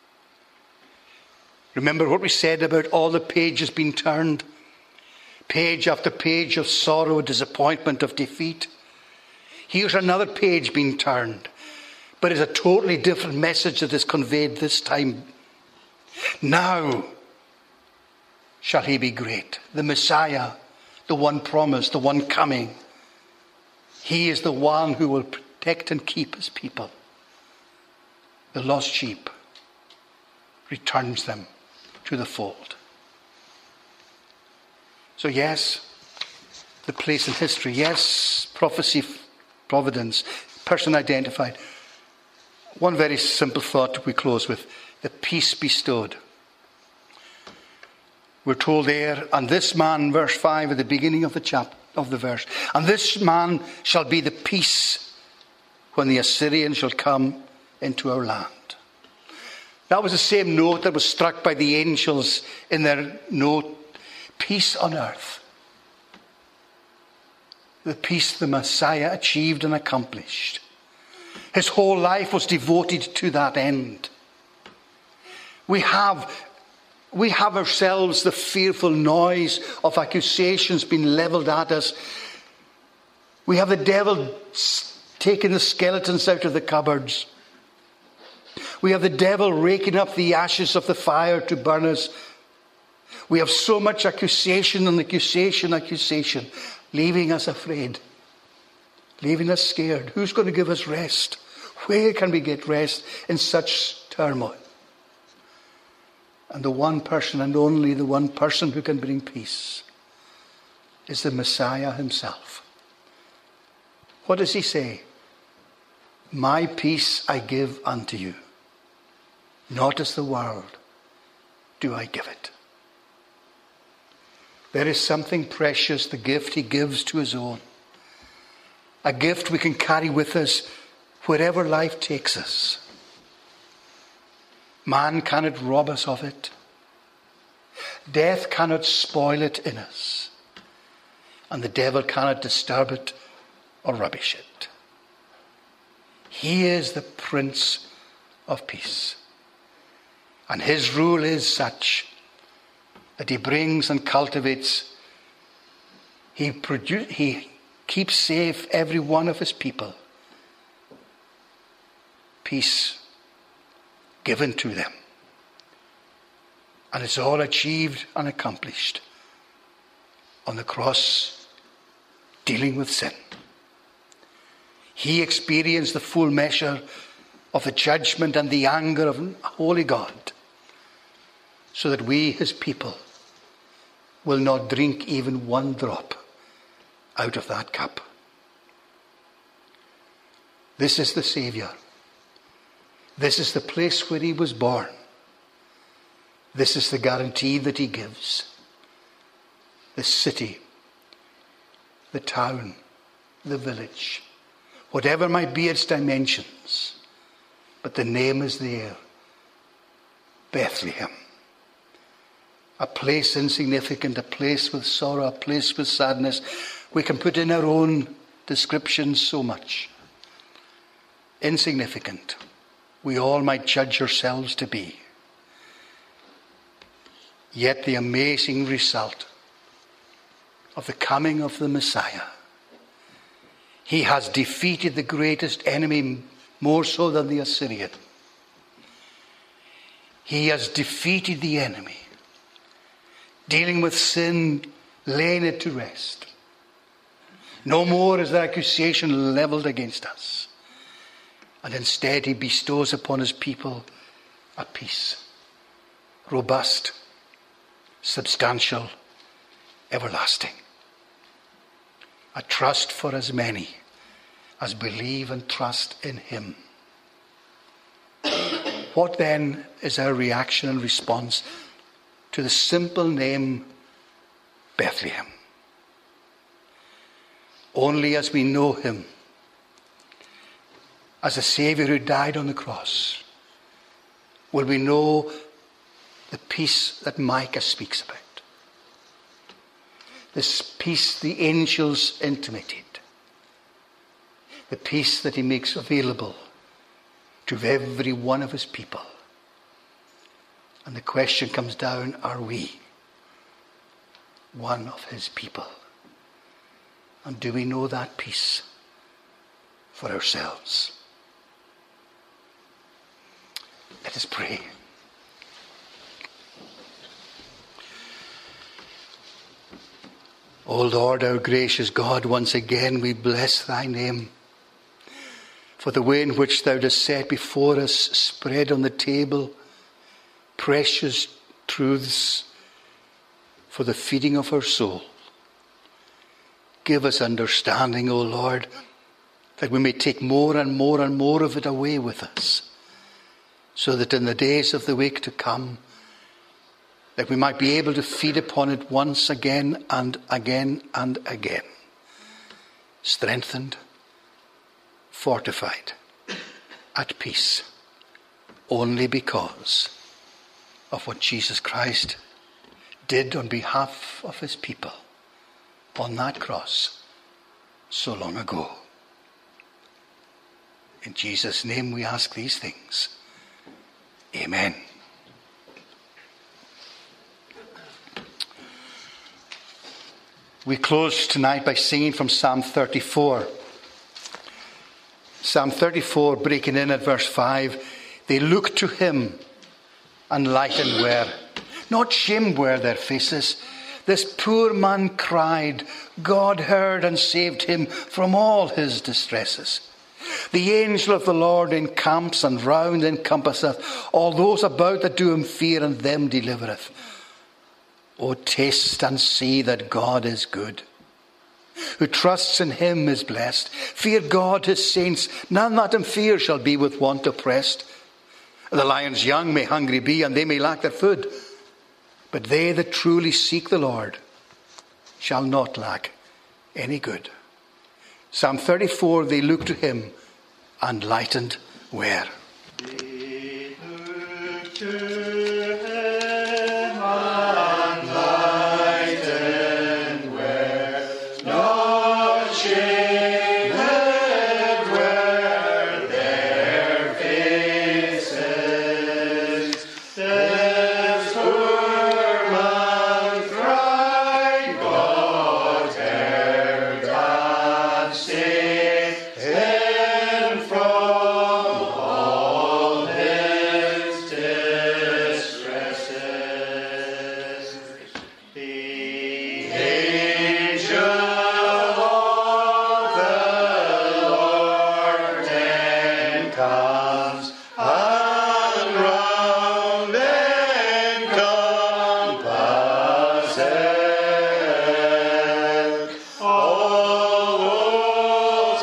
Speaker 1: Remember what we said about all the pages being turned? Page after page of sorrow, disappointment, of defeat. Here's another page being turned, but it's a totally different message that is conveyed this time. Now shall he be great. The Messiah, the one promised, the one coming. He is the one who will protect and keep his people. The lost sheep, returns them to the fold. So yes, the place in history. Yes, prophecy, providence, person identified. One very simple thought we close with. the peace bestowed. We're told there, and this man, verse 5 at the beginning of the verse, and this man shall be the peace when the Assyrian shall come into our land. That was the same note that was struck by the angels in their note, peace on earth. The peace the Messiah achieved and accomplished. His whole life was devoted to that end. We have ourselves the fearful noise of accusations being levelled at us. We have the devil taking the skeletons out of the cupboards. We have the devil raking up the ashes of the fire to burn us. We have so much accusation and accusation, leaving us afraid, leaving us scared. Who's going to give us rest? Where can we get rest in such turmoil? And the one person, and only the one person who can bring peace, is the Messiah himself. What does he say? My peace I give unto you. Not as the world do I give it. There is something precious, the gift he gives to his own. A gift we can carry with us wherever life takes us. Man cannot rob us of it. Death cannot spoil it in us. And the devil cannot disturb it or rubbish it. He is the Prince of Peace. And his rule is such that he brings and cultivates, he keeps safe every one of his people. Peace given to them. And it's all achieved and accomplished on the cross, dealing with sin. He experienced the full measure of the judgment and the anger of holy God, so that we, his people, will not drink even one drop out of that cup. This is the Saviour. This is the place where he was born. This is the guarantee that he gives. The city, the town, the village, whatever might be its dimensions, but the name is there. Bethlehem. A place insignificant, a place with sorrow, a place with sadness. We can put in our own descriptions so much. Insignificant. We all might judge ourselves to be. Yet the amazing result of the coming of the Messiah. He has defeated the greatest enemy more so than the Assyrian. He has defeated the enemy, dealing with sin, laying it to rest. No more is there accusation levelled against us. And instead he bestows upon his people a peace, robust, substantial, everlasting. A trust for as many as believe and trust in him. What then is our reaction and response to the simple name Bethlehem? Only as we know him as a Saviour who died on the cross will we know the peace that Micah speaks about. This peace the angels intimated. The peace that he makes available to every one of his people. And the question comes down, are we one of his people? And do we know that peace for ourselves? Let us pray. O Lord, our gracious God, once again we bless thy name for the way in which thou dost set before us, spread on the table, precious truths for the feeding of our soul. Give us understanding, O Lord, that we may take more and more and more of it away with us so that in the days of the week to come, that we might be able to feed upon it once again and again and again, strengthened, fortified, at peace, only because of what Jesus Christ did on behalf of his people on that cross so long ago. In Jesus' name we ask these things. Amen. We close tonight by singing from Psalm 34. Psalm 34, breaking in at verse 5. They looked to him, and lightened were. Not shamed were their faces. This poor man cried. God heard and saved him from all his distresses. The angel of the Lord encamps and round encompasseth all those about that do him fear, and them delivereth. O taste and see that God is good. Who trusts in him is blessed. Fear God, his saints. None that him fear shall be with want oppressed. The lions young may hungry be, and they may lack their food. But they that truly seek the Lord shall not lack any good. Psalm 34, they looked to him, and lightened were.
Speaker 2: They looked to him, and lightened were. Not shamed were their faces. This poor man cried, God heard and saved him from all his distresses. The angel of the Lord encamps and round encompasseth all those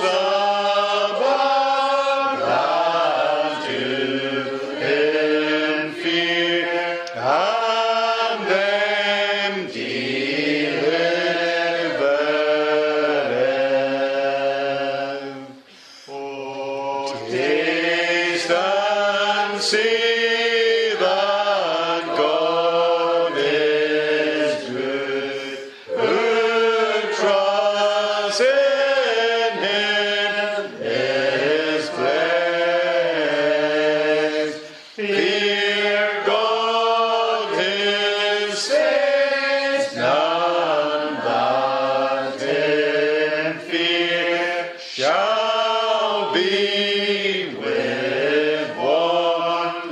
Speaker 2: about that do him fear, and them delivereth. Oh, taste and see that God is good. Who trusts in him is blessed. Fear God, his saints, none that him fear shall be with one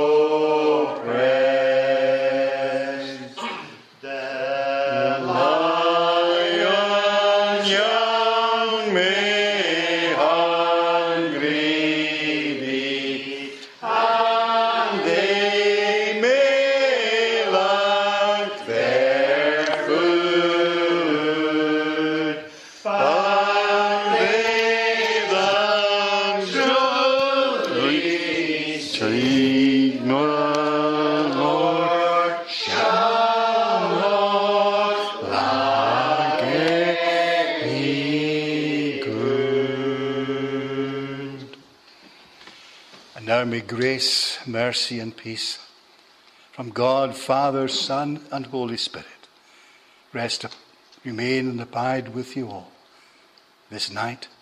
Speaker 2: oppressed. The lion young may hungry be, and they may lack their food, but they that surely no Lord shall not lack any good. And now may grace, mercy, and peace from God, Father, Son, and Holy Spirit rest, remain, and abide with you all this night